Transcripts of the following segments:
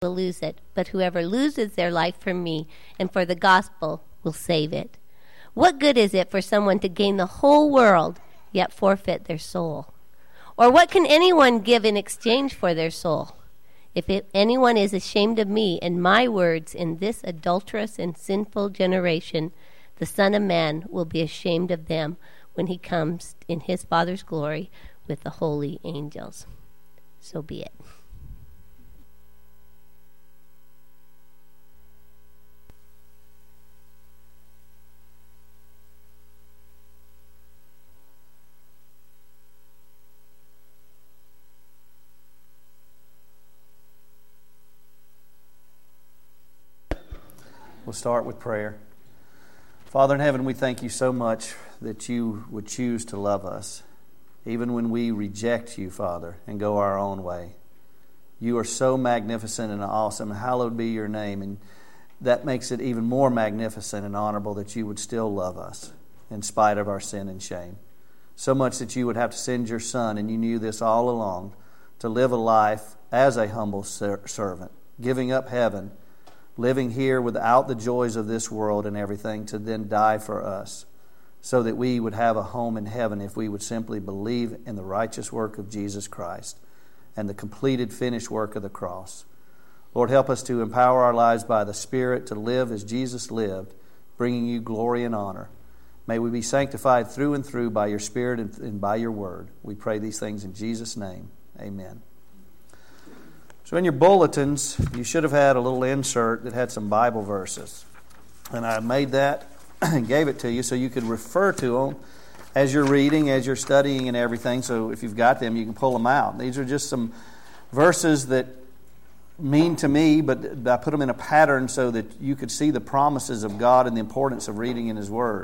will lose it, but whoever loses their life for me and for the gospel will save it. What good is it for someone to gain the whole world, yet forfeit their soul? Or what can anyone give in exchange for their soul? If anyone is ashamed of me and my words in this adulterous and sinful generation, the Son of Man will be ashamed of them when he comes in his Father's glory with the holy angels. So be it. We'll start with prayer. Father in heaven, we thank you so much that you would choose to love us, even when we reject you, Father, and go our own way. You are so magnificent and awesome. Hallowed be your name. And that makes it even more magnificent and honorable that you would still love us in spite of our sin and shame. So much that you would have to send your Son, and you knew this all along, to live a life as a humble servant, giving up heaven, living here without the joys of this world and everything, to then die for us so that we would have a home in heaven if we would simply believe in the righteous work of Jesus Christ and the completed, finished work of the cross. Lord, help us to empower our lives by the Spirit to live as Jesus lived, bringing you glory and honor. May we be sanctified through and through by your Spirit and by your word. We pray these things in Jesus' name. Amen. So in your bulletins, you should have had a little insert that had some Bible verses. And I made that and gave it to you so you could refer to them as you're reading, as you're studying and everything. So if you've got them, you can pull them out. These are just some verses that mean to me, but I put them in a pattern so that you could see the promises of God and the importance of reading in His Word.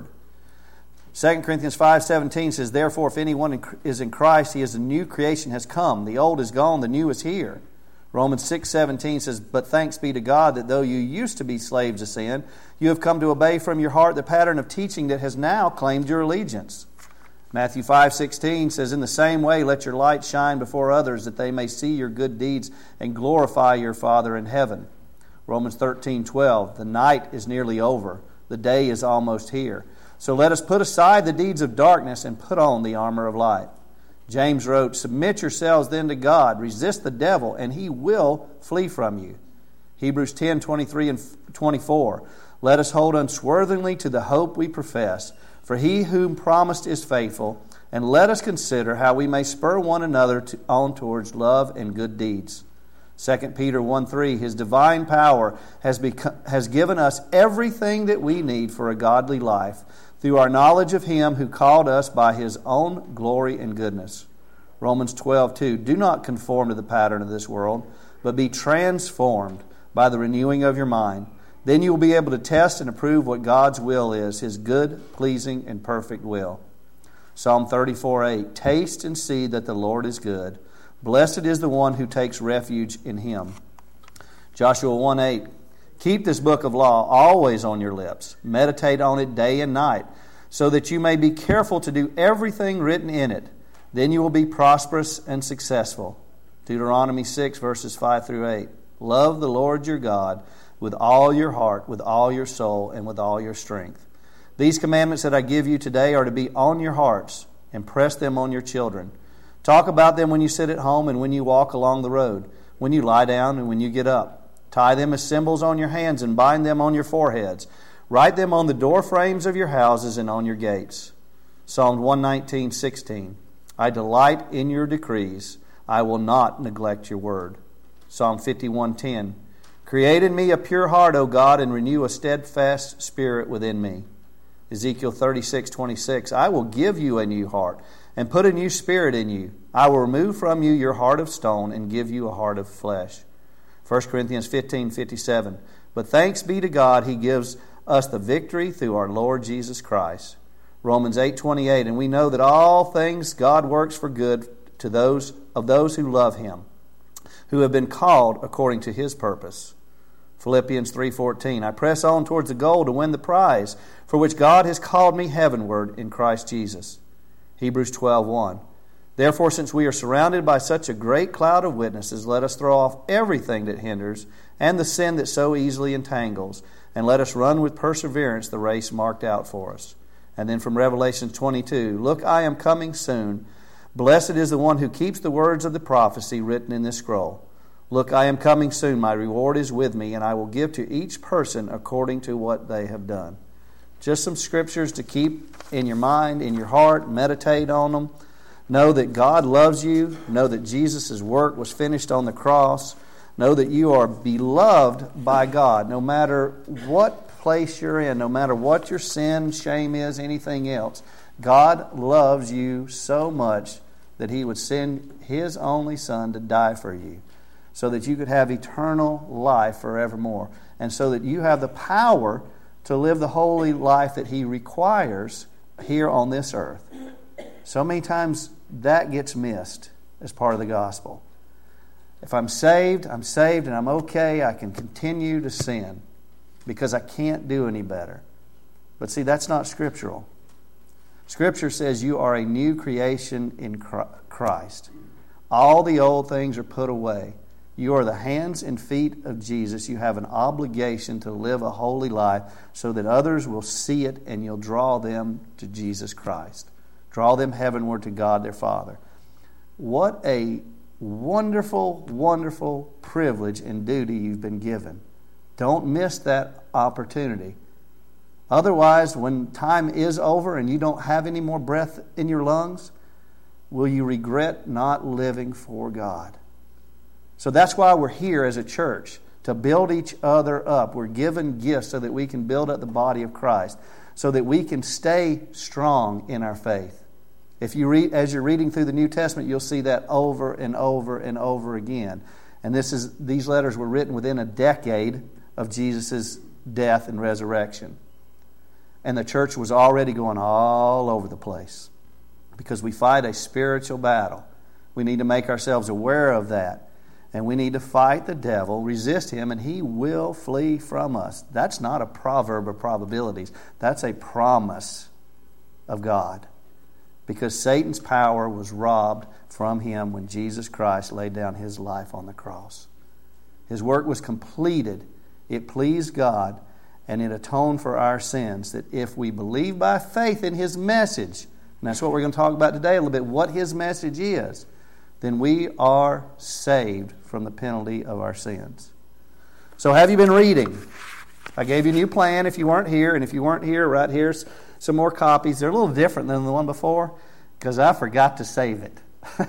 2 Corinthians 5:17 says, "Therefore, if anyone is in Christ, he is a new creation has come. The old is gone, the new is here." Romans 6:17 says, "But thanks be to God that though you used to be slaves of sin, you have come to obey from your heart the pattern of teaching that has now claimed your allegiance." Matthew 5:16 says, "In the same way, let your light shine before others, that they may see your good deeds and glorify your Father in heaven." Romans 13:12, "The night is nearly over, the day is almost here. So let us put aside the deeds of darkness and put on the armor of light." James wrote, "Submit yourselves then to God, resist the devil, and he will flee from you." Hebrews 10:23 and 24, "Let us hold unswervingly to the hope we profess, for he whom promised is faithful, and let us consider how we may spur one another on towards love and good deeds." 2 Peter 1:3, "His divine power has given us everything that we need for a godly life, through our knowledge of Him who called us by His own glory and goodness." Romans 12:2, "Do not conform to the pattern of this world, but be transformed by the renewing of your mind. Then you will be able to test and approve what God's will is, His good, pleasing, and perfect will." Psalm 34:8, "Taste and see that the Lord is good. Blessed is the one who takes refuge in Him." Joshua 1:8, "Keep this book of law always on your lips. Meditate on it day and night, so that you may be careful to do everything written in it. Then you will be prosperous and successful." Deuteronomy 6, verses 5 through 8. "Love the Lord your God with all your heart, with all your soul, and with all your strength. These commandments that I give you today are to be on your hearts. Impress them on your children. Talk about them when you sit at home and when you walk along the road, when you lie down and when you get up. Tie them as symbols on your hands and bind them on your foreheads. Write them on the door frames of your houses and on your gates." Psalm 119:16, "I delight in your decrees. I will not neglect your word." Psalm 51:10, "Create in me a pure heart, O God, and renew a steadfast spirit within me." Ezekiel 36:26, "I will give you a new heart and put a new spirit in you. I will remove from you your heart of stone and give you a heart of flesh." 1 Corinthians 15:57, "But thanks be to God, He gives us the victory through our Lord Jesus Christ." Romans 8:28, "And we know that all things God works for good to those who love Him, who have been called according to His purpose." Philippians 3:14, "I press on towards the goal to win the prize for which God has called me heavenward in Christ Jesus." Hebrews 12:1, Therefore, since we are surrounded by such a great cloud of witnesses, let us throw off everything that hinders and the sin that so easily entangles, and let us run with perseverance the race marked out for us. And then from Revelation 22, look, I am coming soon. Blessed is the one who keeps the words of the prophecy written in this scroll. Look, I am coming soon. My reward is with me, and I will give to each person according to what they have done. Just some scriptures to keep in your mind, in your heart, meditate on them. Know that God loves you. Know that Jesus' work was finished on the cross. Know that you are beloved by God. No matter what place you're in, no matter what your sin, shame is, anything else, God loves you so much that He would send His only Son to die for you so that you could have eternal life forevermore, and so that you have the power to live the holy life that He requires here on this earth. So many times that gets missed as part of the gospel. If I'm saved and I'm okay. I can continue to sin because I can't do any better. But see, that's not scriptural. Scripture says you are a new creation in Christ. All the old things are put away. You are the hands and feet of Jesus. You have an obligation to live a holy life so that others will see it and you'll draw them to Jesus Christ. Draw them heavenward to God their Father. What a wonderful, wonderful privilege and duty you've been given. Don't miss that opportunity. Otherwise, when time is over and you don't have any more breath in your lungs, will you regret not living for God? So that's why we're here as a church, to build each other up. We're given gifts so that we can build up the body of Christ, so that we can stay strong in our faith. If you read, as you're reading through the New Testament, you'll see that over and over and over again. And these letters were written within a decade of Jesus' death and resurrection. And the church was already going all over the place because we fight a spiritual battle. We need to make ourselves aware of that. And we need to fight the devil, resist him, and he will flee from us. That's not a proverb of probabilities. That's a promise of God. Because Satan's power was robbed from him when Jesus Christ laid down His life on the cross. His work was completed. It pleased God, and it atoned for our sins, that if we believe by faith in His message, and that's what we're going to talk about today a little bit, what His message is, then we are saved from the penalty of our sins. So have you been reading? I gave you a new plan if you weren't here, and if you weren't here, right here's some more copies. They're a little different than the one before because I forgot to save it.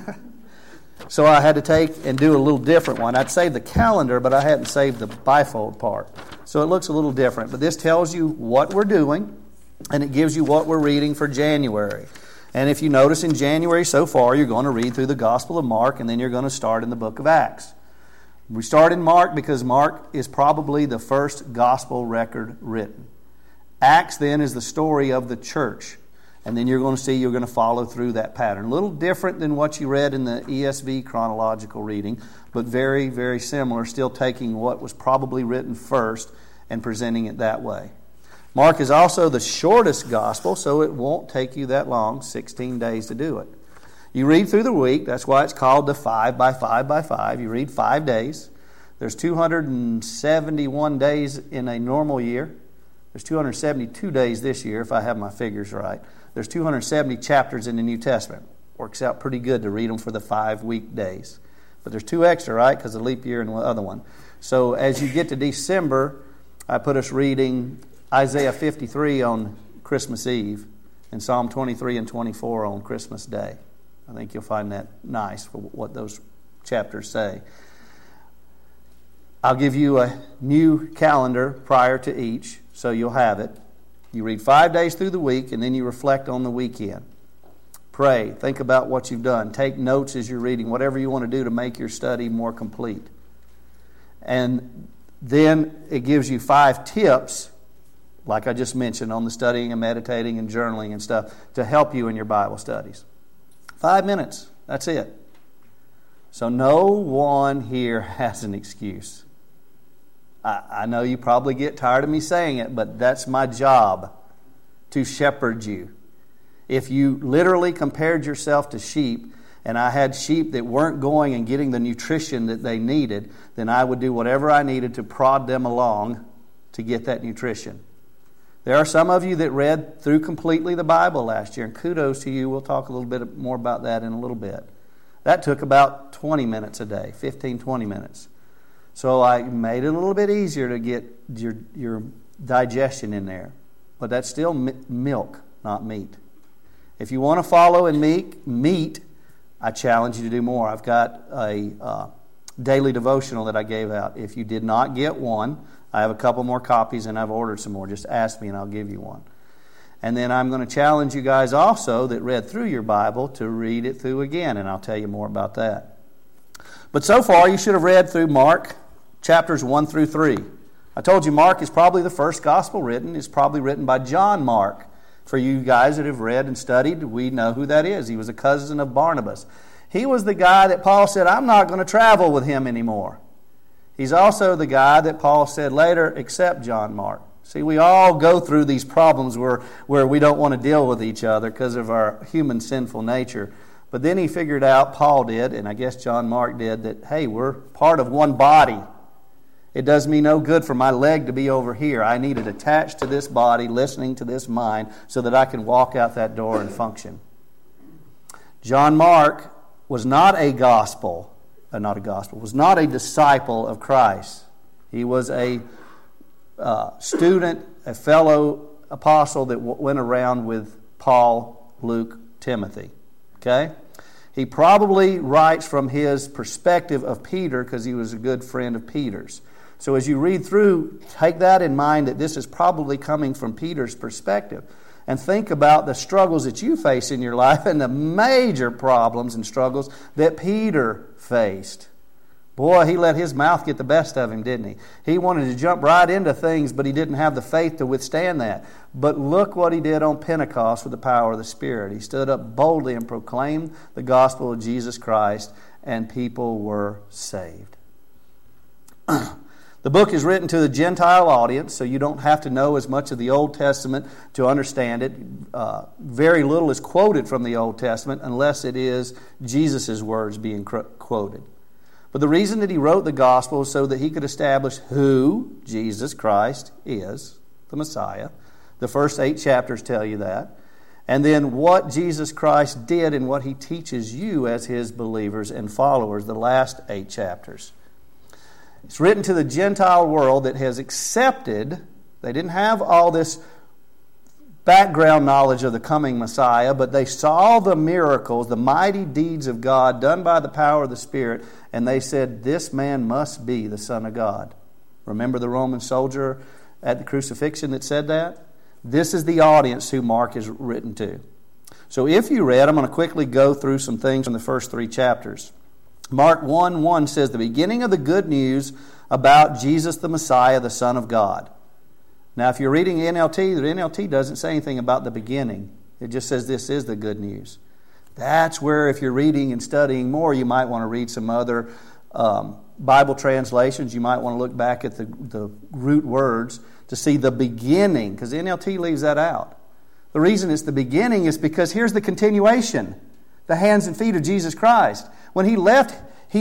So I had to take and do a little different one. I'd saved the calendar, but I hadn't saved the bifold part. So it looks a little different. But this tells you what we're doing, and it gives you what we're reading for January. And if you notice in January so far, you're going to read through the Gospel of Mark, and then you're going to start in the book of Acts. We start in Mark because Mark is probably the first gospel record written. Acts then is the story of the church. And then you're going to see you're going to follow through that pattern. A little different than what you read in the ESV chronological reading, but very, very similar, still taking what was probably written first and presenting it that way. Mark is also the shortest gospel, so it won't take you that long, 16 days to do it. You read through the week. That's why it's called the 5 by 5 by 5. You read 5 days. There's 271 days in a normal year. There's 272 days this year, if I have my figures right. There's 270 chapters in the New Testament. Works out pretty good to read them for the 5 weekdays. But there's 2 extra, right, because of leap year and the other one. So as you get to December, I put us reading Isaiah 53 on Christmas Eve and Psalm 23 and 24 on Christmas Day. I think you'll find that nice for what those chapters say. I'll give you a new calendar prior to each, so you'll have it. You read 5 days through the week, and then you reflect on the weekend. Pray. Think about what you've done. Take notes as you're reading, whatever you want to do to make your study more complete. And then it gives you 5 tips, like I just mentioned, on the studying and meditating and journaling and stuff, to help you in your Bible studies. 5 minutes. That's it. So no one here has an excuse. I know you probably get tired of me saying it, but that's my job, to shepherd you. If you literally compared yourself to sheep and I had sheep that weren't going and getting the nutrition that they needed, then I would do whatever I needed to prod them along to get that nutrition. There are some of you that read through completely the Bible last year, and kudos to you. We'll talk a little bit more about that in a little bit. That took about 20 minutes a day, 15, 20 minutes. So I made it a little bit easier to get your digestion in there. But that's still milk, not meat. If you want to follow in meat, I challenge you to do more. I've got a daily devotional that I gave out. If you did not get one, I have a couple more copies and I've ordered some more. Just ask me and I'll give you one. And then I'm going to challenge you guys also that read through your Bible to read it through again, and I'll tell you more about that. But so far, you should have read through Mark chapters 1 through 3. I told you Mark is probably the first gospel written. It's probably written by John Mark. For you guys that have read and studied, we know who that is. He was a cousin of Barnabas. He was the guy that Paul said, I'm not going to travel with him anymore. He's also the guy that Paul said later, accept John Mark. See, we all go through these problems where we don't want to deal with each other because of our human sinful nature. But then he figured out, Paul did, and I guess John Mark did, that, hey, we're part of one body. It does me no good for my leg to be over here. I need it attached to this body, listening to this mind, so that I can walk out that door and function. John Mark was not a disciple of Christ. He was a student, a fellow apostle that went around with Paul, Luke, Timothy. Okay? He probably writes from his perspective of Peter because he was a good friend of Peter's. So as you read through, take that in mind that this is probably coming from Peter's perspective. And think about the struggles that you face in your life and the major problems and struggles that Peter faced. Boy, he let his mouth get the best of him, didn't he? He wanted to jump right into things, but he didn't have the faith to withstand that. But look what he did on Pentecost with the power of the Spirit. He stood up boldly and proclaimed the gospel of Jesus Christ, and people were saved. The book is written to the Gentile audience, so you don't have to know as much of the Old Testament to understand it. Very little is quoted from the Old Testament unless it is Jesus' words being quoted. But the reason that he wrote the gospel is so that he could establish who Jesus Christ is, the Messiah. The first 8 chapters tell you that. And then what Jesus Christ did and what he teaches you as his believers and followers, the last 8 chapters. It's written to the Gentile world that has accepted, they didn't have all this background knowledge of the coming Messiah, but they saw the miracles, the mighty deeds of God done by the power of the Spirit, and they said, this man must be the Son of God. Remember the Roman soldier at the crucifixion that said that? This is the audience who Mark is written to. So if you read, I'm going to quickly go through some things from the first 3 chapters. Mark 1:1 says, the beginning of the good news about Jesus the Messiah, the Son of God. Now, if you're reading NLT, the NLT doesn't say anything about the beginning. It just says this is the good news. That's where, if you're reading and studying more, you might want to read some other Bible translations. You might want to look back at the root words to see the beginning, because NLT leaves that out. The reason it's the beginning is because here's the continuation. The hands and feet of Jesus Christ. When he left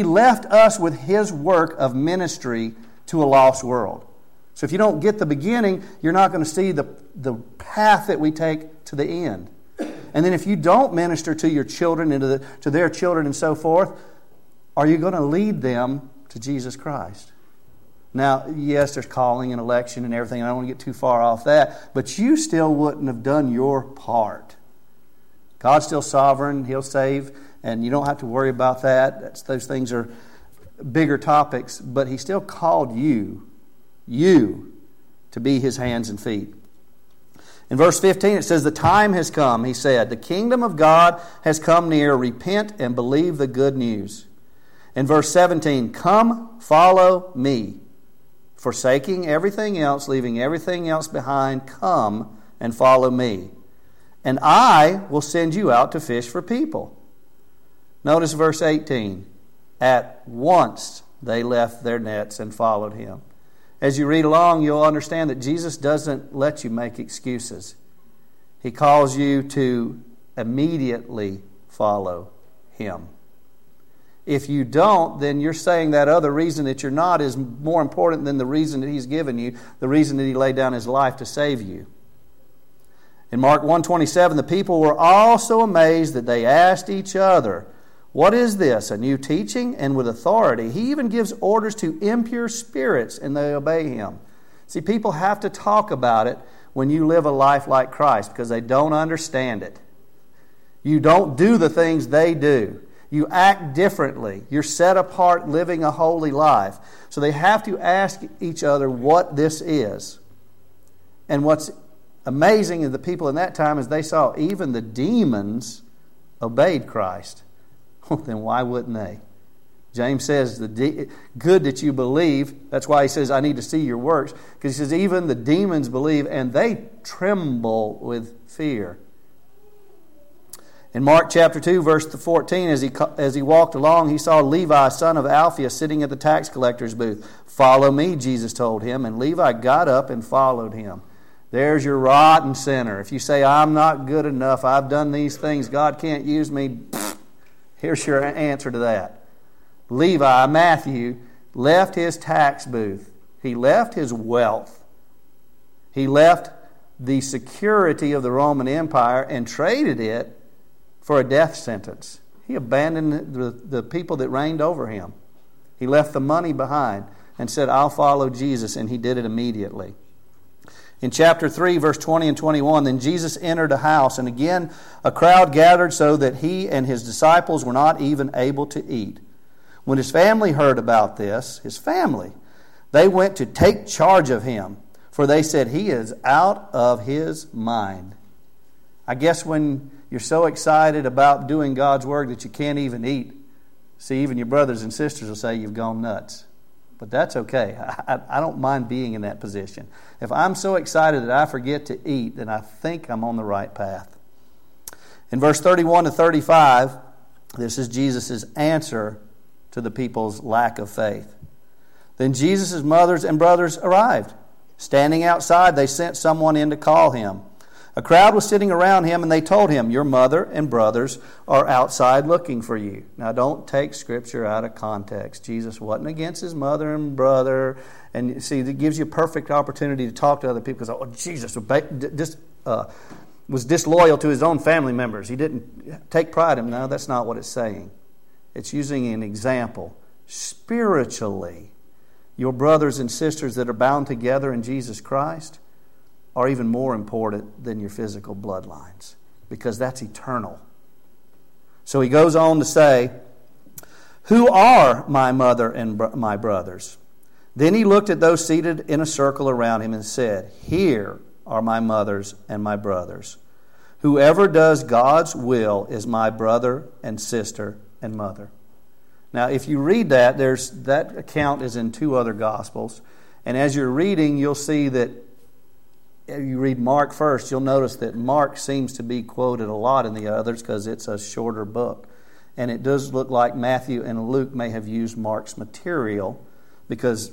us with his work of ministry to a lost world. So if you don't get the beginning, you're not going to see the path that we take to the end. And then if you don't minister to your children and to their children and so forth, are you going to lead them to Jesus Christ? Now, yes, there's calling and election and everything. I don't want to get too far off that. But you still wouldn't have done your part. God's still sovereign. He'll save. And you don't have to worry about that. Those things are bigger topics. But he still called you to be his hands and feet. In verse 15 it says, the time has come, he said. The kingdom of God has come near. Repent and believe the good news. In verse 17, come follow me. Forsaking everything else, leaving everything else behind, come and follow me. And I will send you out to fish for people. Notice verse 18. At once they left their nets and followed him. As you read along, you'll understand that Jesus doesn't let you make excuses. He calls you to immediately follow him. If you don't, then you're saying that other reason that you're not is more important than the reason that He's given you, the reason that He laid down His life to save you. In Mark 1:27, the people were all so amazed that they asked each other, "What is this, a new teaching and with authority? He even gives orders to impure spirits and they obey Him." See, people have to talk about it when you live a life like Christ because they don't understand it. You don't do the things they do. You act differently. You're set apart living a holy life. So they have to ask each other what this is. And what's amazing in the people in that time is they saw even the demons obeyed Christ. Well, then why wouldn't they? James says, good that you believe. That's why he says, I need to see your works. Because he says, even the demons believe and they tremble with fear. In Mark chapter 2, verse 14, as he walked along, he saw Levi, son of Alphaeus, sitting at the tax collector's booth. "Follow me," Jesus told him, and Levi got up and followed him. There's your rotten sinner. If you say, "I'm not good enough, I've done these things, God can't use me," here's your answer to that. Levi, Matthew, left his tax booth. He left his wealth. He left the security of the Roman Empire and traded it for a death sentence. He abandoned the people that reigned over him. He left the money behind and said, "I'll follow Jesus," and he did it immediately. In chapter 3, verse 20 and 21, then Jesus entered a house, and again a crowd gathered so that he and his disciples were not even able to eat. When his family heard about this, they went to take charge of him, for they said, "He is out of his mind." I guess when you're so excited about doing God's Word that you can't even eat, see, even your brothers and sisters will say you've gone nuts. But that's okay. I don't mind being in that position. If I'm so excited that I forget to eat, then I think I'm on the right path. In verse 31 to 35, this is Jesus' answer to the people's lack of faith. Then Jesus' mothers and brothers arrived. Standing outside, they sent someone in to call him. A crowd was sitting around him, and they told him, "Your mother and brothers are outside looking for you." Now, don't take Scripture out of context. Jesus wasn't against his mother and brother. And see, it gives you a perfect opportunity to talk to other people because, oh, Jesus was disloyal to his own family members. He didn't take pride in them. No, that's not what it's saying. It's using an example. Spiritually, your brothers and sisters that are bound together in Jesus Christ are even more important than your physical bloodlines because that's eternal. So he goes on to say, "Who are my mother and my brothers?" Then he looked at those seated in a circle around him and said, "Here are my mothers and my brothers. Whoever does God's will is my brother and sister and mother." Now, if you read that, that account is in 2 other Gospels. And as you're reading, you'll see that if you read Mark first, you'll notice that Mark seems to be quoted a lot in the others because it's a shorter book. And it does look like Matthew and Luke may have used Mark's material because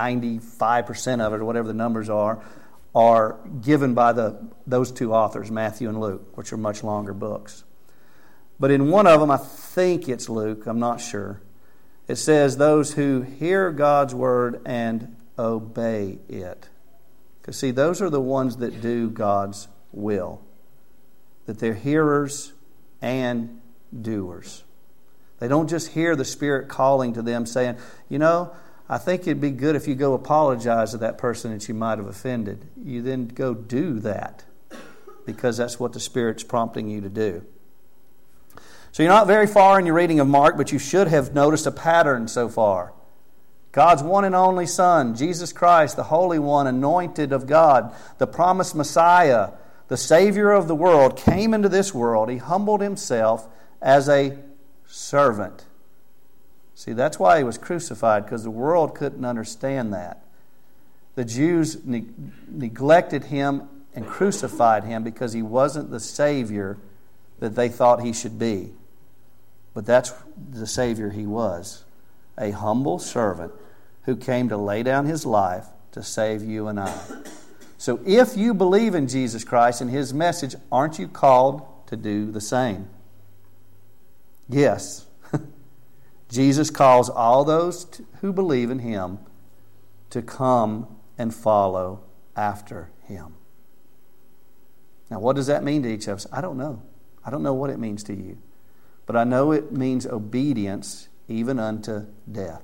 95% of it, or whatever the numbers are given by those 2 authors, Matthew and Luke, which are much longer books. But in one of them, I think it's Luke, I'm not sure, it says those who hear God's word and obey it. Because see, those are the ones that do God's will. That they're hearers and doers. They don't just hear the Spirit calling to them saying, I think it'd be good if you go apologize to that person that you might have offended. You then go do that because that's what the Spirit's prompting you to do. So you're not very far in your reading of Mark, but you should have noticed a pattern so far. God's one and only Son, Jesus Christ, the Holy One, anointed of God, the promised Messiah, the Savior of the world, came into this world. He humbled himself as a servant. See, that's why he was crucified, because the world couldn't understand that. The Jews neglected him and crucified him because he wasn't the Savior that they thought he should be. But that's the Savior he was. A humble servant who came to lay down his life to save you and I. So if you believe in Jesus Christ and his message, aren't you called to do the same? Yes. Jesus calls all those who believe in Him to come and follow after Him. Now, what does that mean to each of us? I don't know. I don't know what it means to you. But I know it means obedience even unto death.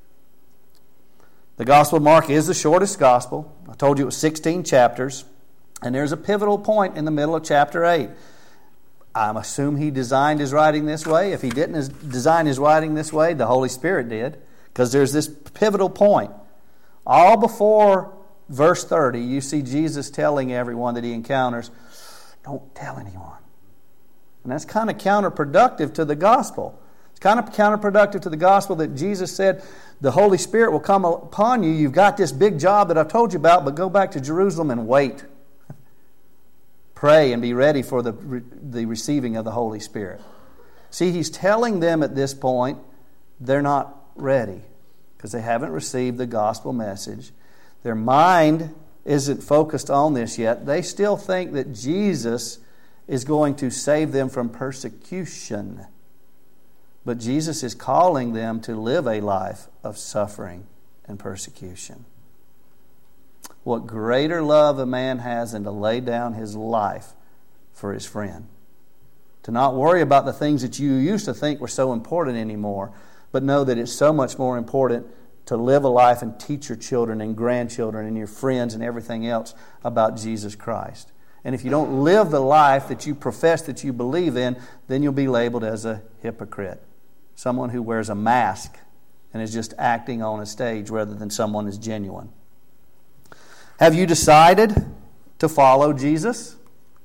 The Gospel of Mark is the shortest Gospel. I told you it was 16 chapters. And there's a pivotal point in the middle of chapter 8. I assume he designed his writing this way. If he didn't design his writing this way, the Holy Spirit did. Because there's this pivotal point. All before verse 30, you see Jesus telling everyone that he encounters, don't tell anyone. And that's kind of counterproductive to the gospel. It's kind of counterproductive to the gospel that Jesus said, the Holy Spirit will come upon you. You've got this big job that I've told you about, but go back to Jerusalem and wait. Pray and be ready for the receiving of the Holy Spirit. See, he's telling them at this point, they're not ready because they haven't received the gospel message. Their mind isn't focused on this yet. They still think that Jesus is going to save them from persecution. But Jesus is calling them to live a life of suffering and persecution. What greater love a man has than to lay down his life for his friend? To not worry about the things that you used to think were so important anymore, but know that it's so much more important to live a life and teach your children and grandchildren and your friends and everything else about Jesus Christ. And if you don't live the life that you profess that you believe in, then you'll be labeled as a hypocrite. Someone who wears a mask and is just acting on a stage rather than someone who's genuine. Have you decided to follow Jesus?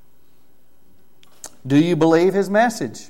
Do you believe His message?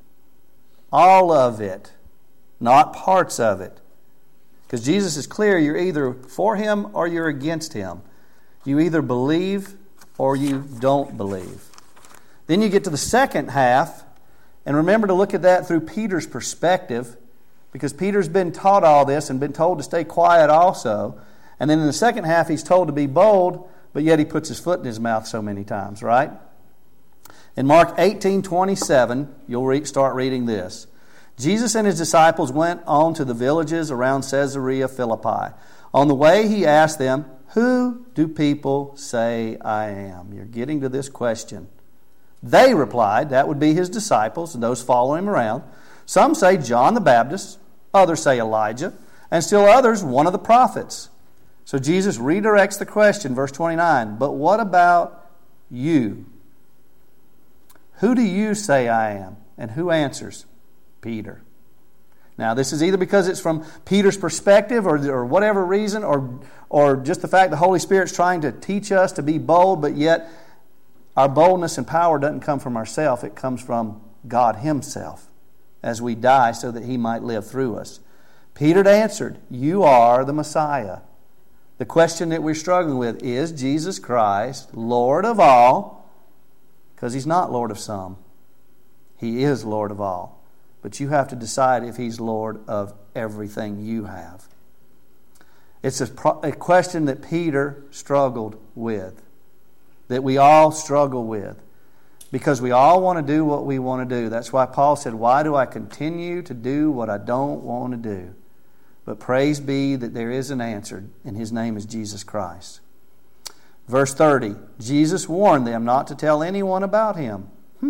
All of it, not parts of it. Because Jesus is clear, you're either for Him or you're against Him. You either believe or you don't believe. Then you get to the second half, and remember to look at that through Peter's perspective, because Peter's been taught all this and been told to stay quiet also. And then in the second half, he's told to be bold, but yet he puts his foot in his mouth so many times, right? In Mark 18:27, you'll start reading this. Jesus and his disciples went on to the villages around Caesarea Philippi. On the way, he asked them, who do people say I am? You're getting to this question. They replied, that would be his disciples and those following him around. Some say John the Baptist, others say Elijah, and still others one of the prophets. So Jesus redirects the question, verse 29, but what about you? Who do you say I am? And who answers? Peter. Now, this is either because it's from Peter's perspective or whatever reason, or just the fact the Holy Spirit's trying to teach us to be bold, but yet our boldness and power doesn't come from ourselves. It comes from God Himself as we die so that He might live through us. Peter answered, you are the Messiah. The question that we're struggling with, is Jesus Christ Lord of all? Because He's not Lord of some. He is Lord of all. But you have to decide if He's Lord of everything you have. It's a question that Peter struggled with, that we all struggle with, because we all want to do what we want to do. That's why Paul said, why do I continue to do what I don't want to do? But praise be that there is an answer, and His name is Jesus Christ. Verse 30, Jesus warned them not to tell anyone about Him.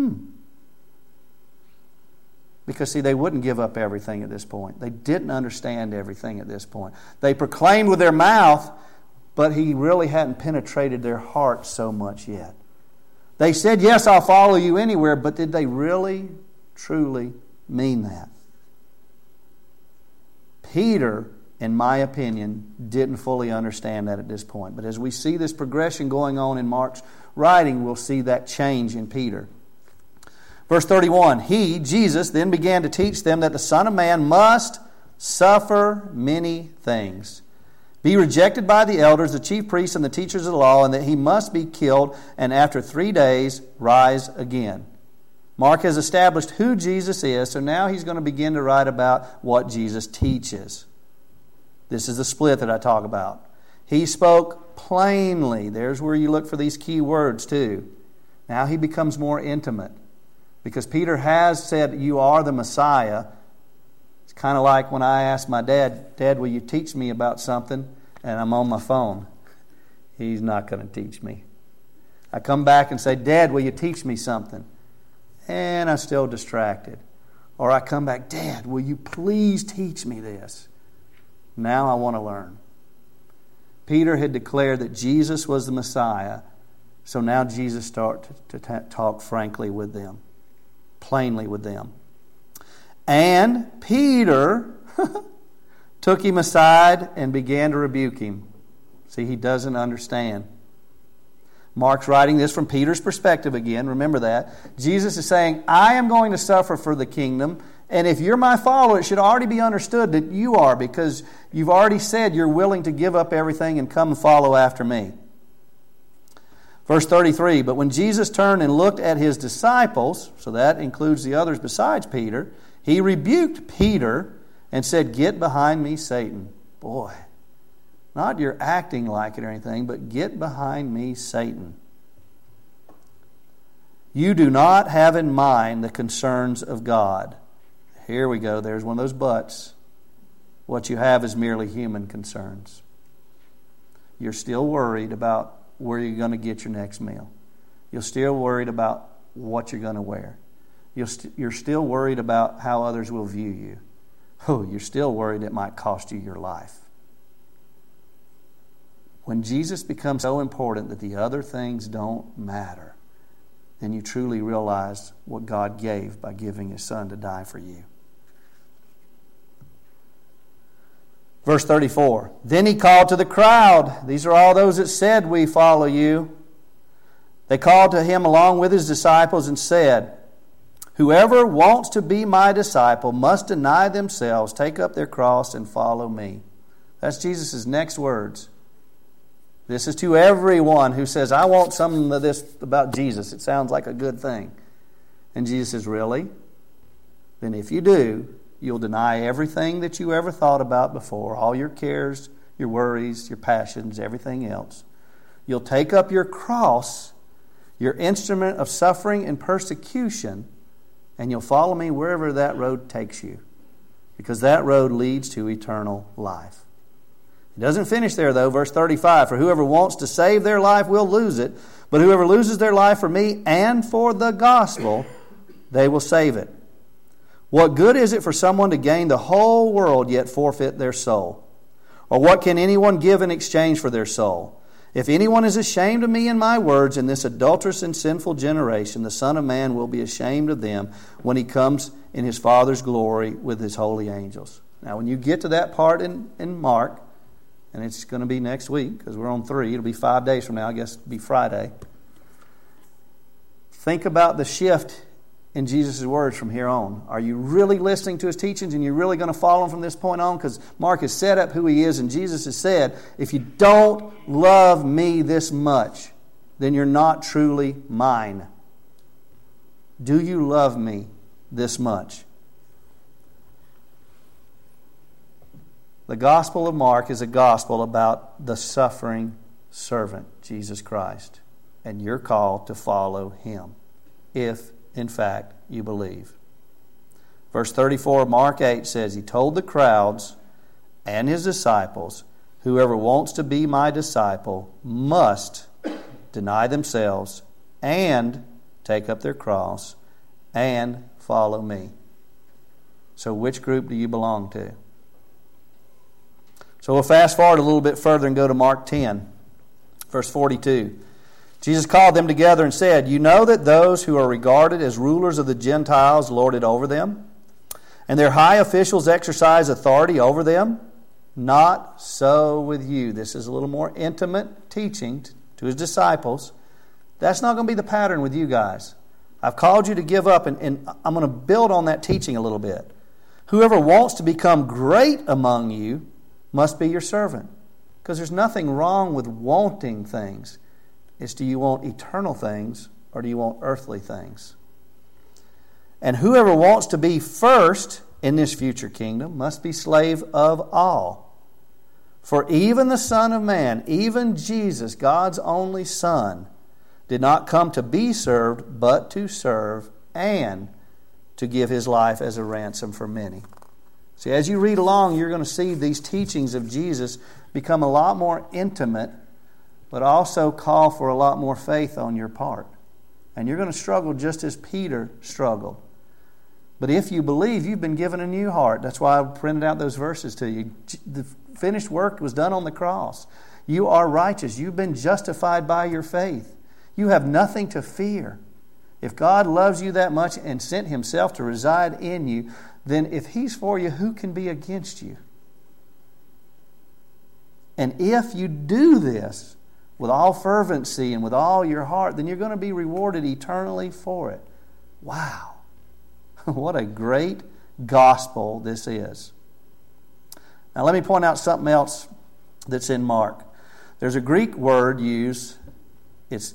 Because, see, they wouldn't give up everything at this point. They didn't understand everything at this point. They proclaimed with their mouth, but He really hadn't penetrated their hearts so much yet. They said, yes, I'll follow you anywhere, but did they really, truly mean that? Peter, in my opinion, didn't fully understand that at this point. But as we see this progression going on in Mark's writing, we'll see that change in Peter. Verse 31, He, Jesus, then began to teach them that the Son of Man must suffer many things, be rejected by the elders, the chief priests, and the teachers of the law, and that He must be killed, and after 3 days rise again. Mark has established who Jesus is, so now he's going to begin to write about what Jesus teaches. This is the split that I talk about. He spoke plainly. There's where you look for these key words too. Now he becomes more intimate. Because Peter has said, you are the Messiah. kind of like when I ask my dad, Dad, will you teach me about something? And I'm on my phone. He's not going to teach me. I come back and say, Dad, will you teach me something? And I'm still distracted. Or I come back, Dad, will you please teach me this? Now I want to learn. Peter had declared that Jesus was the Messiah, so now Jesus started to talk frankly with them, plainly with them. And Peter took him aside and began to rebuke him. See, he doesn't understand. Mark's writing this from Peter's perspective again. Remember that. Jesus is saying, I am going to suffer for the kingdom. And if you're my follower, it should already be understood that you are, because you've already said you're willing to give up everything and come and follow after me. Verse 33, but when Jesus turned and looked at his disciples, so that includes the others besides Peter, he rebuked Peter and said, get behind me, Satan. Boy, not you're acting like it or anything, but get behind me, Satan. You do not have in mind the concerns of God. Here we go. There's one of those buts. What you have is merely human concerns. You're still worried about where you're going to get your next meal. You're still worried about what you're going to wear. You're still worried about how others will view you. Oh, you're still worried it might cost you your life. When Jesus becomes so important that the other things don't matter, then you truly realize what God gave by giving His Son to die for you. Verse 34, then He called to the crowd. These are all those that said, we follow you. They called to Him along with His disciples and said, whoever wants to be my disciple must deny themselves, take up their cross, and follow me. That's Jesus' next words. This is to everyone who says, I want something of this about Jesus. It sounds like a good thing. And Jesus says, really? Then if you do, you'll deny everything that you ever thought about before, all your cares, your worries, your passions, everything else. You'll take up your cross, your instrument of suffering and persecution, and you'll follow me wherever that road takes you, because that road leads to eternal life. It doesn't finish there, though. Verse 35, for whoever wants to save their life will lose it, but whoever loses their life for me and for the gospel, they will save it. What good is it for someone to gain the whole world yet forfeit their soul? Or what can anyone give in exchange for their soul? If anyone is ashamed of me and my words in this adulterous and sinful generation, the Son of Man will be ashamed of them when He comes in His Father's glory with His holy angels. Now, when you get to that part in Mark, and it's going to be next week because we're on 3. It'll be 5 days from now. I guess it'll be Friday. Think about the shift in Jesus' words from here on. Are you really listening to His teachings and you're really going to follow Him from this point on? Because Mark has set up who He is, and Jesus has said, if you don't love me this much, then you're not truly mine. Do you love me this much? The Gospel of Mark is a gospel about the suffering servant, Jesus Christ. And you're called to follow Him, if, in fact, you believe. Verse 34 of Mark 8 says, He told the crowds and His disciples, whoever wants to be my disciple must deny themselves and take up their cross and follow me. So which group do you belong to? So we'll fast forward a little bit further and go to Mark 10, verse 42. Jesus called them together and said, you know that those who are regarded as rulers of the Gentiles lord it over them, and their high officials exercise authority over them. Not so with you. This is a little more intimate teaching to His disciples. That's not going to be the pattern with you guys. I've called you to give up, and I'm going to build on that teaching a little bit. Whoever wants to become great among you must be your servant. Because there's nothing wrong with wanting things. It's, do you want eternal things or do you want earthly things? And whoever wants to be first in this future kingdom must be slave of all. For even the Son of Man, even Jesus, God's only Son, did not come to be served, but to serve and to give His life as a ransom for many. See, as you read along, you're going to see these teachings of Jesus become a lot more intimate, but also call for a lot more faith on your part. And you're going to struggle just as Peter struggled. But if you believe, you've been given a new heart. That's why I printed out those verses to you. The finished work was done on the cross. You are righteous. You've been justified by your faith. You have nothing to fear. If God loves you that much and sent Himself to reside in you, then if He's for you, who can be against you? And if you do this with all fervency and with all your heart, then you're going to be rewarded eternally for it. Wow. What a great gospel this is. Now let me point out something else that's in Mark. There's a Greek word used. It's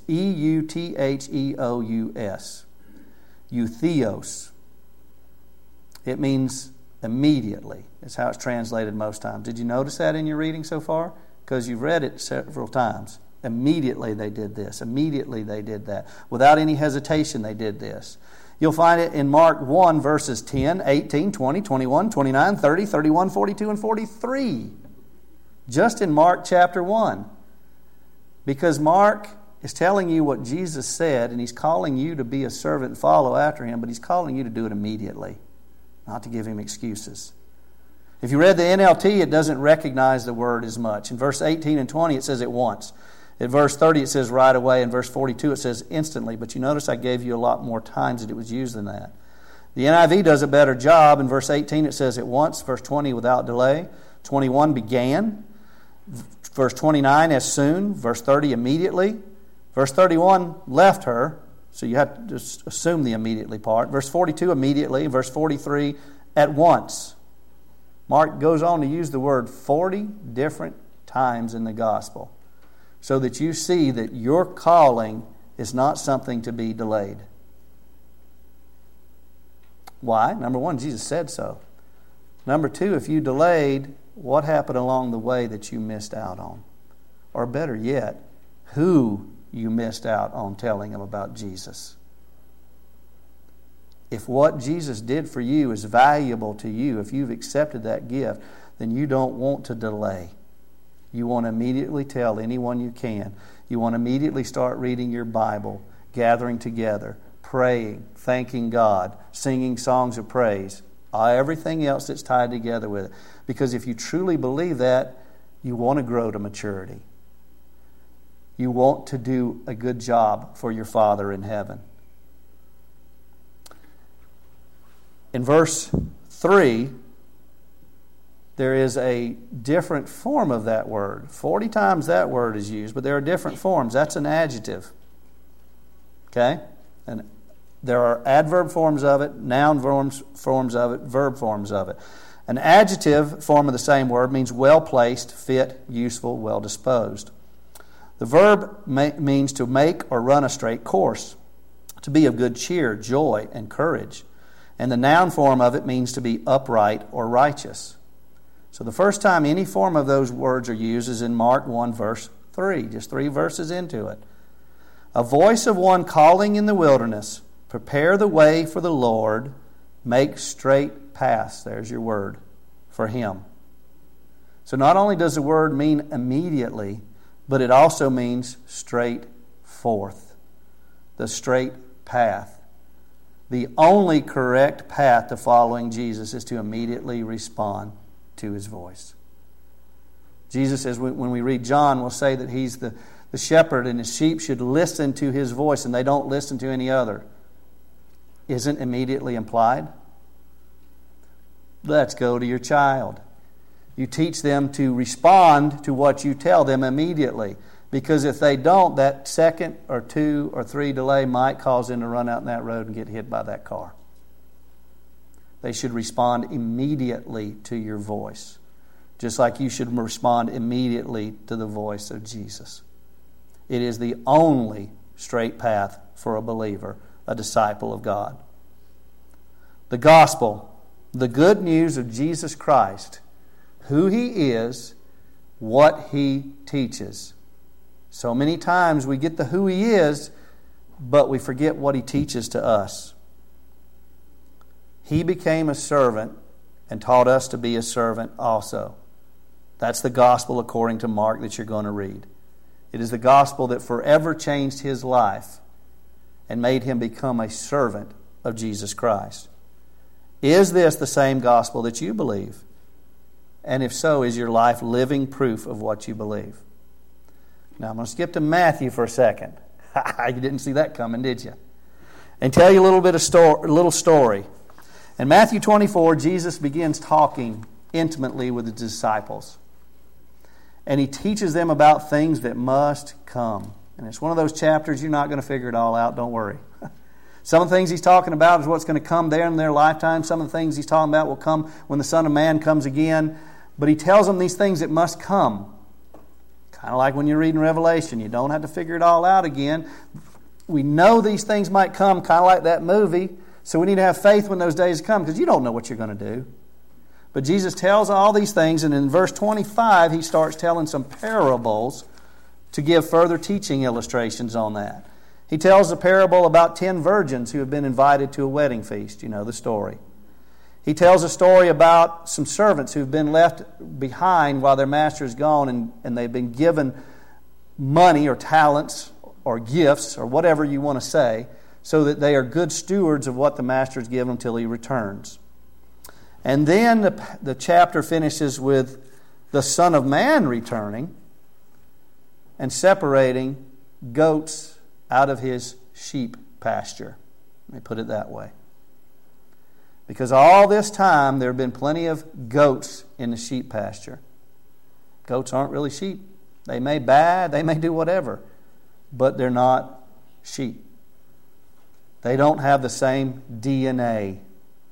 eutheos. Eutheos. It means immediately. It's how it's translated most times. Did you notice that in your reading so far? Because you've read it several times. Immediately they did this. Immediately they did that. Without any hesitation they did this. You'll find it in Mark 1, verses 10, 18, 20, 21, 29, 30, 31, 42, and 43. Just in Mark chapter 1. Because Mark is telling you what Jesus said, and He's calling you to be a servant and follow after Him, but He's calling you to do it immediately, not to give Him excuses. If you read the NLT, it doesn't recognize the word as much. In verse 18 and 20, it says at once. In verse 30, it says right away. In verse 42, it says instantly. But you notice I gave you a lot more times that it was used than that. The NIV does a better job. In verse 18, it says at once. Verse 20, without delay. 21, began. Verse 29, as soon. Verse 30, immediately. Verse 31, left her. So you have to just assume the immediately part. Verse 42, immediately. Verse 43, at once. Mark goes on to use the word 40 different times in the gospel, so that you see that your calling is not something to be delayed. Why? Number one, Jesus said so. Number two, if you delayed, what happened along the way that you missed out on? Or better yet, who you missed out on telling them about Jesus? If what Jesus did for you is valuable to you, if you've accepted that gift, then you don't want to delay. You want to immediately tell anyone you can. You want to immediately start reading your Bible, gathering together, praying, thanking God, singing songs of praise, everything else that's tied together with it. Because if you truly believe that, you want to grow to maturity. You want to do a good job for your Father in heaven. In verse 3, there is a different form of that word. 40 times that word is used, but there are different forms. That's an adjective. Okay? And there are adverb forms of it, noun forms of it, verb forms of it. An adjective form of the same word means well-placed, fit, useful, well-disposed. The verb means to make or run a straight course, to be of good cheer, joy, and courage. And the noun form of it means to be upright or righteous. So the first time any form of those words are used is in Mark 1, verse 3, just 3 verses into it. A voice of one calling in the wilderness, prepare the way for the Lord, make straight paths, there's your word, for Him. So not only does the word mean immediately, but it also means straight forth, the straight path. The only correct path to following Jesus is to immediately respond to His voice. Jesus says, when we read John, we'll say that He's the shepherd and His sheep should listen to His voice and they don't listen to any other. Isn't immediately implied? Let's go to your child. You teach them to respond to what you tell them immediately. Because if they don't, that second or 2 or 3 delay might cause them to run out in that road and get hit by that car. They should respond immediately to your voice, just like you should respond immediately to the voice of Jesus. It is the only straight path for a believer, a disciple of God. The gospel, the good news of Jesus Christ, who He is, what He teaches. So many times we get the who He is, but we forget what He teaches to us. He became a servant and taught us to be a servant also. That's the gospel according to Mark that you're going to read. It is the gospel that forever changed his life and made him become a servant of Jesus Christ. Is this the same gospel that you believe? And if so, is your life living proof of what you believe? Now I'm going to skip to Matthew for a second. You didn't see that coming, did you? And tell you a little story. In Matthew 24, Jesus begins talking intimately with the disciples. And he teaches them about things that must come. And it's one of those chapters you're not going to figure it all out, don't worry. Some of the things he's talking about is what's going to come there in their lifetime. Some of the things he's talking about will come when the Son of Man comes again. But he tells them these things that must come. Kind of like when you're reading Revelation. You don't have to figure it all out again. We know these things might come, kind of like that movie. So we need to have faith when those days come, because you don't know what you're going to do. But Jesus tells all these things, and in verse 25, he starts telling some parables to give further teaching illustrations on that. He tells a parable about 10 virgins who have been invited to a wedding feast. You know the story. He tells a story about some servants who've been left behind while their master is gone, and they've been given money or talents or gifts or whatever you want to say, so that they are good stewards of what the master has given them until he returns. And then the chapter finishes with the Son of Man returning and separating goats out of his sheep pasture. Let me put it that way. Because all this time there have been plenty of goats in the sheep pasture. Goats aren't really sheep. They may baa, they may do whatever, but they're not sheep. They don't have the same DNA.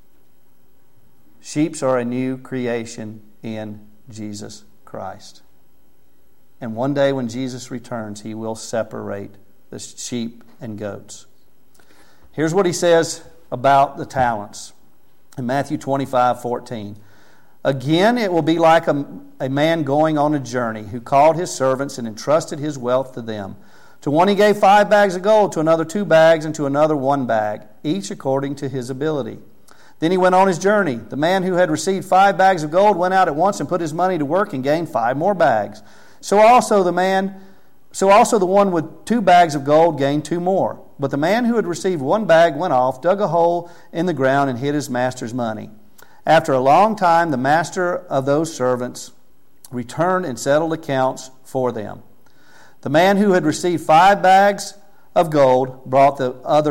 Sheep are a new creation in Jesus Christ. And one day when Jesus returns, he will separate the sheep and goats. Here's what he says about the talents in Matthew 25:14. Again, it will be like a man going on a journey who called his servants and entrusted his wealth to them. To one he gave 5 bags of gold, to another 2 bags, and to another 1 bag, each according to his ability. Then he went on his journey. The man who had received 5 bags of gold went out at once and put his money to work and gained 5 more bags. So also the one with 2 bags of gold gained 2 more. But the man who had received 1 bag went off, dug a hole in the ground, and hid his master's money. After a long time, the master of those servants returned and settled accounts for them. The man who had received 5 bags of gold brought the other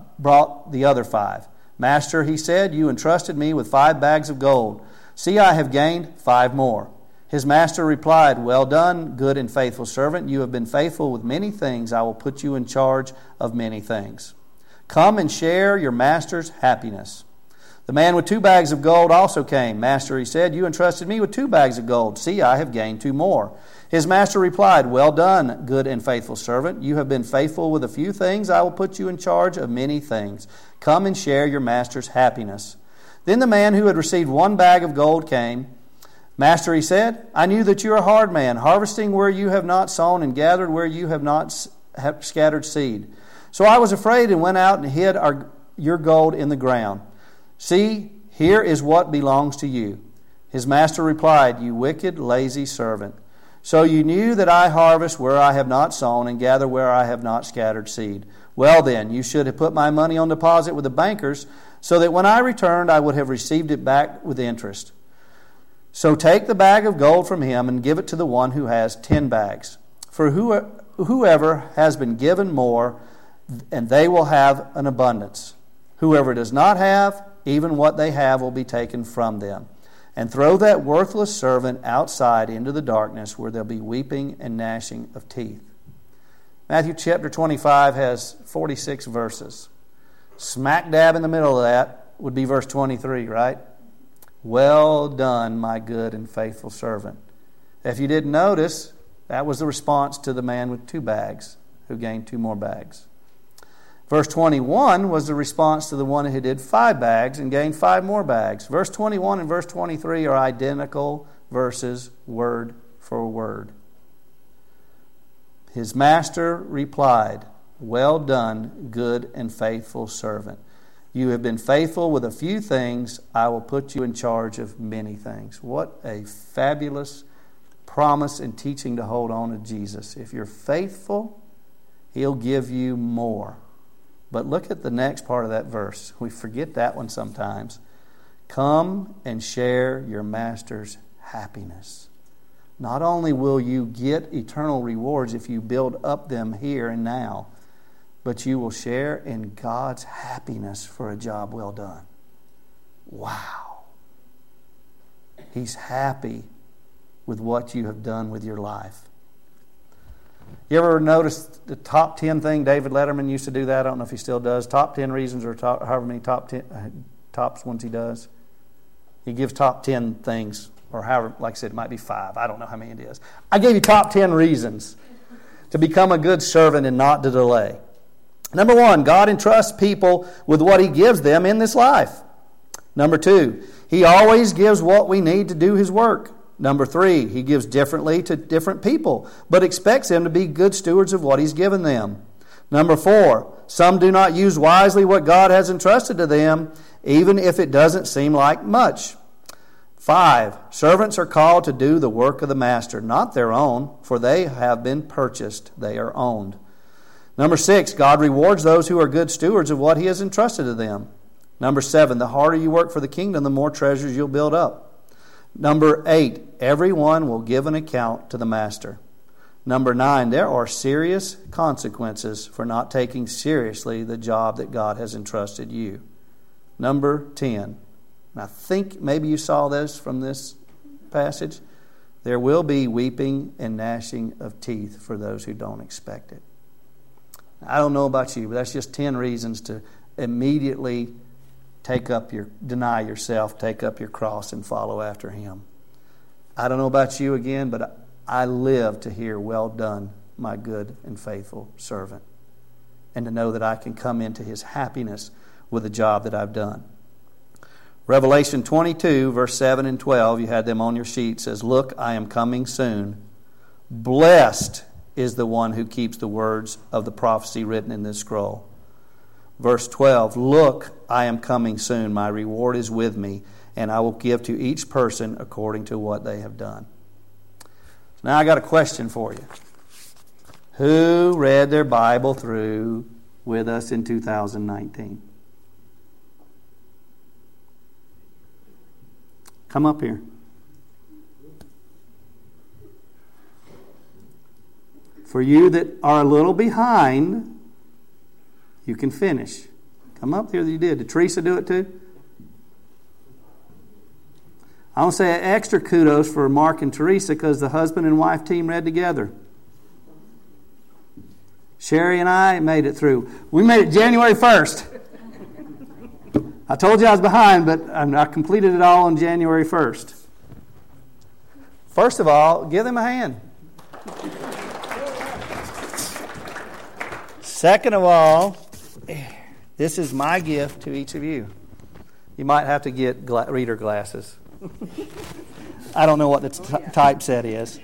5. Master, he said, you entrusted me with 5 bags of gold. See, I have gained 5 more. His master replied, well done, good and faithful servant. You have been faithful with many things. I will put you in charge of many things. Come and share your master's happiness. The man with 2 bags of gold also came. Master, he said, you entrusted me with 2 bags of gold. See, I have gained 2 more. His master replied, well done, good and faithful servant. You have been faithful with a few things. I will put you in charge of many things. Come and share your master's happiness. Then the man who had received 1 bag of gold came. Master, he said, I knew that you are a hard man, harvesting where you have not sown and gathered where you have not scattered seed. So I was afraid and went out and hid your gold in the ground. See, here is what belongs to you. His master replied, you wicked, lazy servant. So you knew that I harvest where I have not sown and gather where I have not scattered seed. Well then, you should have put my money on deposit with the bankers, so that when I returned I would have received it back with interest. So take the bag of gold from him and give it to the one who has 10 bags. For whoever has been given more, and they will have an abundance. Whoever does not have, even what they have will be taken from them. And throw that worthless servant outside into the darkness, where there'll be weeping and gnashing of teeth. Matthew chapter 25 has 46 verses. Smack dab in the middle of that would be verse 23, right? Well done, my good and faithful servant. If you didn't notice, that was the response to the man with 2 bags who gained 2 more bags. Verse 21 was the response to the one who did 5 bags and gained 5 more bags. Verse 21 and verse 23 are identical verses, word for word. His master replied, well done, good and faithful servant. You have been faithful with a few things. I will put you in charge of many things. What a fabulous promise and teaching to hold on to Jesus. If you're faithful, He'll give you more. But look at the next part of that verse. We forget that one sometimes. Come and share your master's happiness. Not only will you get eternal rewards if you build up them here and now, but you will share in God's happiness for a job well done. Wow. He's happy with what you have done with your life. You ever notice the top 10 thing? David Letterman used to do that. I don't know if he still does. Top 10 reasons or however many tops ones he does. He gives top 10 things, or however, like I said, it might be 5. I don't know how many it is. I gave you top 10 reasons to become a good servant and not to delay. Number 1, God entrusts people with what He gives them in this life. Number 2, He always gives what we need to do His work. Number 3, He gives differently to different people, but expects them to be good stewards of what He's given them. Number 4, some do not use wisely what God has entrusted to them, even if it doesn't seem like much. 5, servants are called to do the work of the master, not their own, for they have been purchased, they are owned. Number 6, God rewards those who are good stewards of what He has entrusted to them. Number 7, the harder you work for the kingdom, the more treasures you'll build up. Number 8, everyone will give an account to the master. Number 9, there are serious consequences for not taking seriously the job that God has entrusted you. Number 10, and I think maybe you saw this from this passage, there will be weeping and gnashing of teeth for those who don't expect it. I don't know about you, but that's just 10 reasons to immediately deny yourself, take up your cross, and follow after Him. I don't know about you again, but I live to hear, well done, my good and faithful servant. And to know that I can come into His happiness with the job that I've done. Revelation 22, verse 7 and 12, you had them on your sheet, says, Look, I am coming soon. Blessed is the one who keeps the words of the prophecy written in this scroll. Verse 12, Look, I am coming soon. My reward is with me, and I will give to each person according to what they have done. Now I got a question for you. Who read their Bible through with us in 2019? Come up here. For you that are a little behind, you can finish. Come up here. You did. Did Teresa do it too? I want to say extra kudos for Mark and Teresa because the husband and wife team read together. Sherry and I made it through. We made it January 1st. I told you I was behind, but I completed it all on January 1st. First of all, give them a hand. Second of all, this is my gift to each of you. You might have to get reader glasses. I don't know what the typeset is.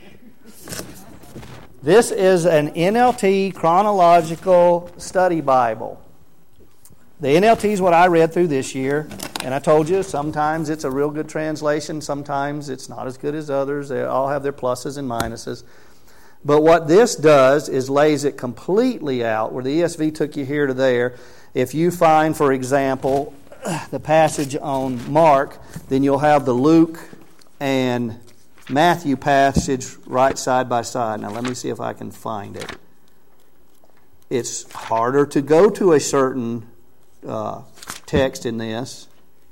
This is an NLT chronological study Bible. The NLT is what I read through this year, and I told you sometimes it's a real good translation, sometimes it's not as good as others. They all have their pluses and minuses. But what this does is lays it completely out, where the ESV took you here to there. If you find, for example, the passage on Mark, then you'll have the Luke and Matthew passage right side by side. Now let me see if I can find it. It's harder to go to a certain text in this.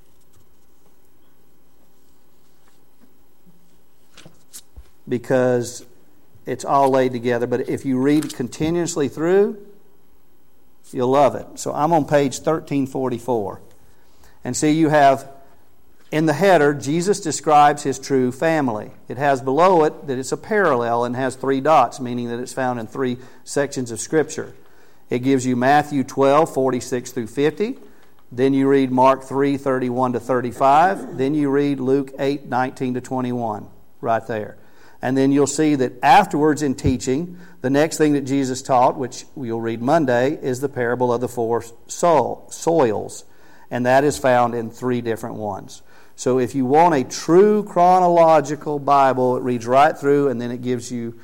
Because it's all laid together. But if you read continuously through, you'll love it. So I'm on page 1344. And see, you have in the header, Jesus describes His true family. It has below it that it's a parallel and has 3 dots, meaning that it's found in 3 sections of Scripture. It gives you Matthew 12, 46 through 50. Then you read Mark 3, 31 to 35. Then you read Luke 8, 19 to 21, right there. And then you'll see that afterwards in teaching, the next thing that Jesus taught, which we'll read Monday, is the parable of the 4 soils. and that is found in 3 different ones. So if you want a true chronological Bible, it reads right through, and then it gives you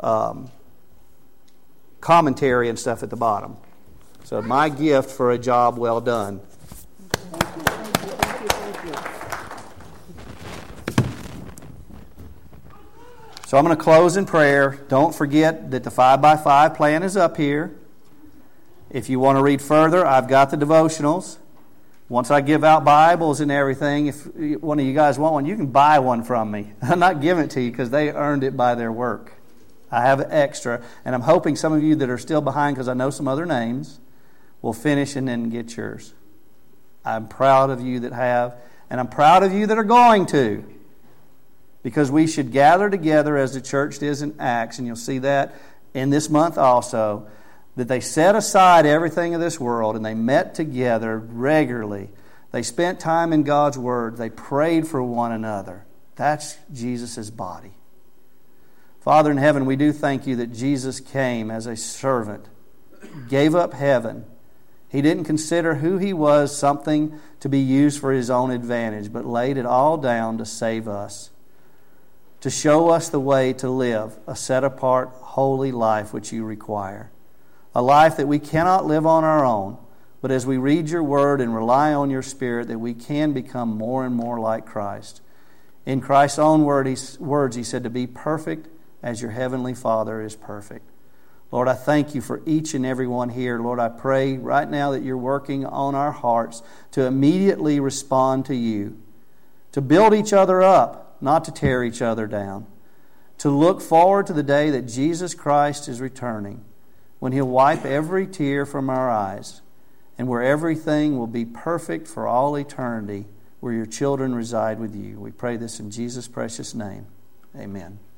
commentary and stuff at the bottom. So my gift for a job well done. So I'm going to close in prayer. Don't forget that the 5x5 plan is up here. If you want to read further, I've got the devotionals. Once I give out Bibles and everything, if one of you guys want one, you can buy one from me. I'm not giving it to you because they earned it by their work. I have an extra, and I'm hoping some of you that are still behind, because I know some other names, will finish and then get yours. I'm proud of you that have, and I'm proud of you that are going to. Because we should gather together as the church does in Acts, and you'll see that in this month also, that they set aside everything of this world and they met together regularly. They spent time in God's Word. They prayed for one another. That's Jesus' body. Father in heaven, we do thank you that Jesus came as a servant, gave up heaven. He didn't consider who he was something to be used for his own advantage, but laid it all down to save us, to show us the way to live a set-apart, holy life which you require. A life that we cannot live on our own, but as we read your word and rely on your Spirit, that we can become more and more like Christ. In Christ's own words, he said to be perfect as your heavenly Father is perfect. Lord, I thank you for each and every one here. Lord, I pray right now that you're working on our hearts to immediately respond to you, to build each other up, not to tear each other down, to look forward to the day that Jesus Christ is returning, when he'll wipe every tear from our eyes, and where everything will be perfect for all eternity, where your children reside with you. We pray this in Jesus' precious name. Amen.